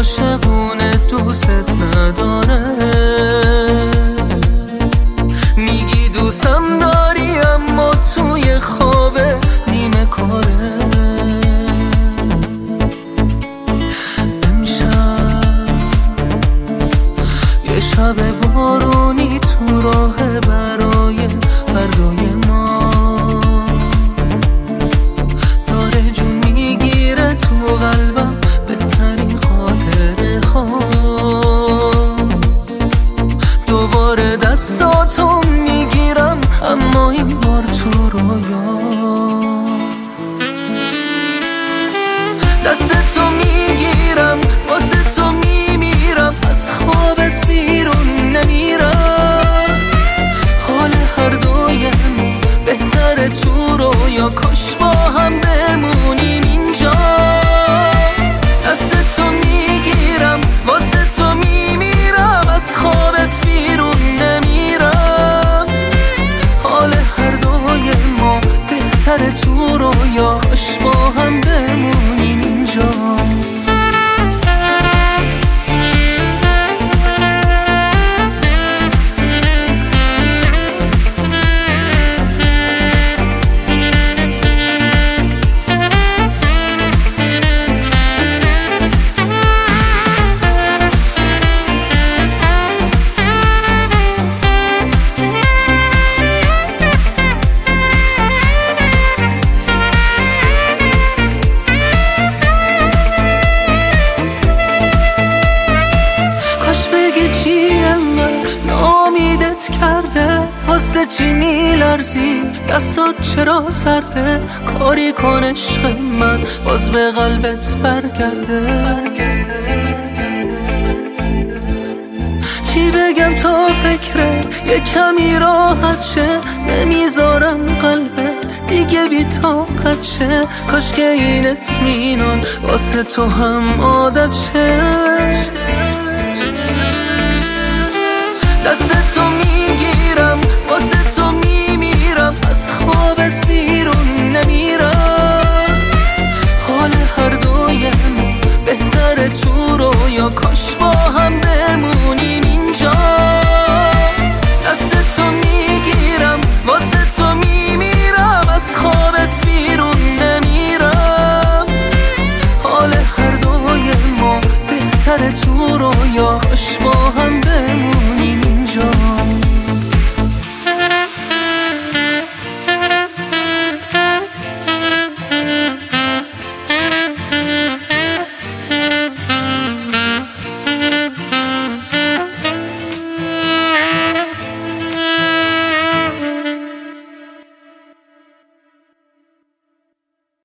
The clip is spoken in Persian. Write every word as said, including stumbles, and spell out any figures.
عاشقونه دوست نداره. میگی دوستم داری اما توی خوابه نیمه کاره. امشب یه شب بارونی تو راه برای فردای ما داره جون میگیره تو قلبم بهترین خاطره ها. دوباره دستاتو میگیرم اما این بار تو رویا. دستتو میگیرم واسه تو میمیرم، از خوابت بیرون نمیرم. حال هر دویم بهتره تو رویا، کاش با هم بمونیم اینجا. دستتو میگیرم واسه تو میمیرم، از خوابت بیرون نمیرم. حال هر دوی ما بهتره تو رویا، کاش با هم بمونیم اینجا. کرده واسه چی میلرزی، دستات چرا سرده، کاری کن عشق من باز به قلبت برگرده. چی بگم تا فکره یه کمی راحت شه، نمیذارم قلبت دیگه بی طاقت شه. کاش که این اطمینان واسه تو هم عادت شه. دستتو می